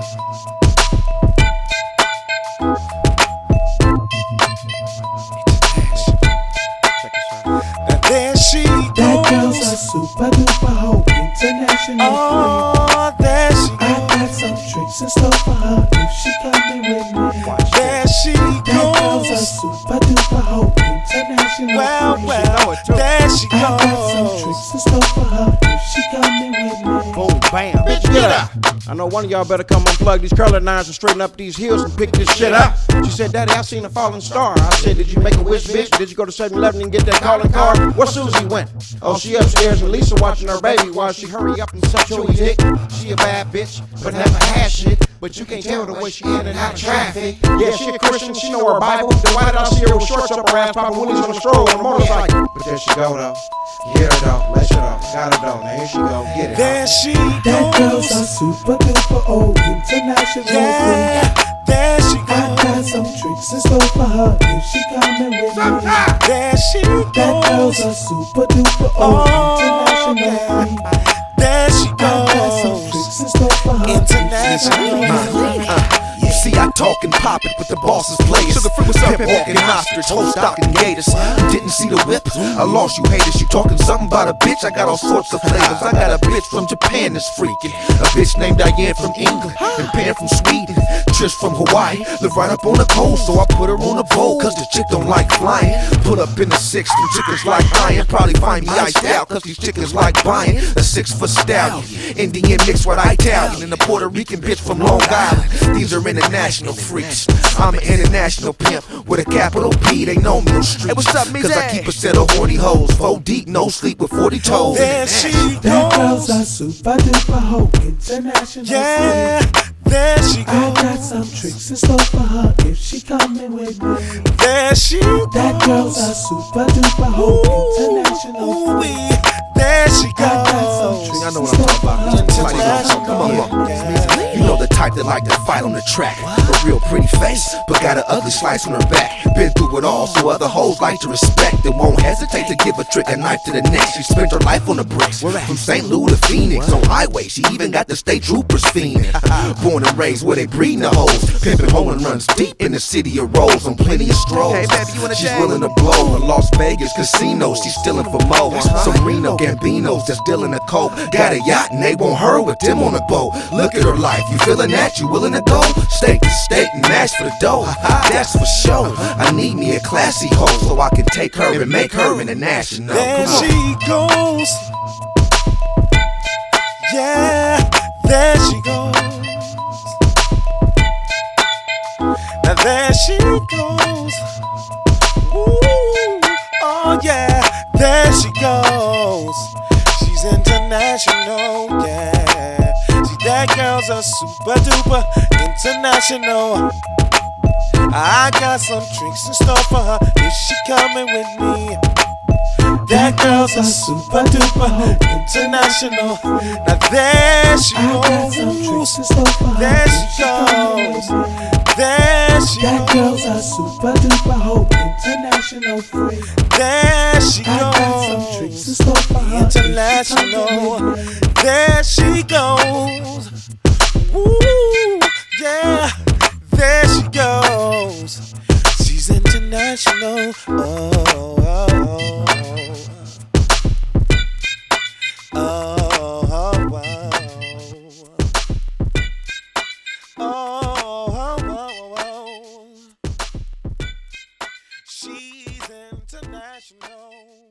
There she goes. That girl's a super duper hoe, international Oh, there she freak. I got some tricks in store for her if she coming with me. There she That girl's a goes. super duper hoe, international Well, freak. well, there she I got some goes. tricks in store for her if she coming with me. Boom, bam. Bitch, get up. I know one of y'all better come unplug these curling irons and straighten up these heels and pick this shit up. She said, Daddy, I seen a falling star. I said, did you make a wish, bitch? Did you go to 7-Eleven and get that calling card? Where Susie went? Oh, she upstairs and Lisa watching her baby while she hurry up and suck your dick. She a bad bitch, but never had shit. But you can't tell the way she in and out of traffic. Yeah, she a Christian, she know her Bible. Then why did I see her with shorts up her ass, popping willies on a stroll on a motorcycle? But there she go, though. Get her, though. Let her, though. Got her, though. Now here she go. Get it. There she That girl's a goes. super duper old, international freak. Yeah, there she I got goes. some tricks in store for her if she coming with me. There she That girl's a goes. super duper old, Oh, international yeah. freak. There she I got some goes. tricks in store for her. International. You see, I talk and pop it, but the boss is players. Sugar free, what's up? Pimp walking ostrich, whole stock and gators. Didn't see the whip, I lost you haters. You talking something about a bitch? I got all sorts of flavors. I got a bitch from Japan that's freaking, a bitch named Diane from England, and Pam from Sweden, Trish from Hawaii. Live right up on the coast, so I put her on the boat. Cause the chick don't like flying. Put up in the 6, them chickens like iron. Probably find me iced out, cause these chickens like buying a 6-foot stallion. Indian mixed with Italian, and a Puerto Rican bitch from Long Island. These are international freaks. I'm an international pimp with a capital P. They know me on streets. Hey, what's up, Cause I keep a set of horny hoes. 4 deep, no sleep with 40 toes. There she That girl's a goes. super duper hoe, international Yeah, freak. there she I got some goes. tricks in store for her if she coming with me. There she That girl's a goes. super duper hoe, international freak. Ooh-wee. There she I got some goes. tricks I know in what I'm store talking for about. her. Somebody gonna come on. You know the type that like to fight on the track. A real pretty face, but got an ugly slice on her back. Been through it all, so other hoes like to respect and won't hesitate to give a trick a knife to the neck. She spent her life on the bricks, from St. Louis to Phoenix on highway. She even got the state troopers fiending. Born and raised where they breeding the hoes, pimping home and runs deep in the city of rolls on plenty of strolls. Hey, baby, you wanna She's check? willing to blow in Las Vegas casinos. She's stealing for mo. Some Reno Gambinos that's dealing the coke. Got a yacht and they want her with them on the boat. Look at her life, you feeling that? You willing to go? State to state and match for the dough. That's for sure. I need me a classy hoe so I can take her and make her international. There Come on. she goes. Yeah, there she goes. Now there she goes. Ooh, oh yeah, there she goes. She's international, yeah. See, that girl's a super duper international. I got some tricks in store for her if she coming with me. That girl's a super duper international. Now there she I got some goes. tricks in store for her There if she she coming goes. with me. There she That girl's a goes. super duper hoe, international freak. There she I got some tricks in goes. store for her if she coming International. with me. There she goes. Woo, yeah. There she goes. She's international. Oh, oh, oh. Oh, oh, oh, oh, oh. She's international.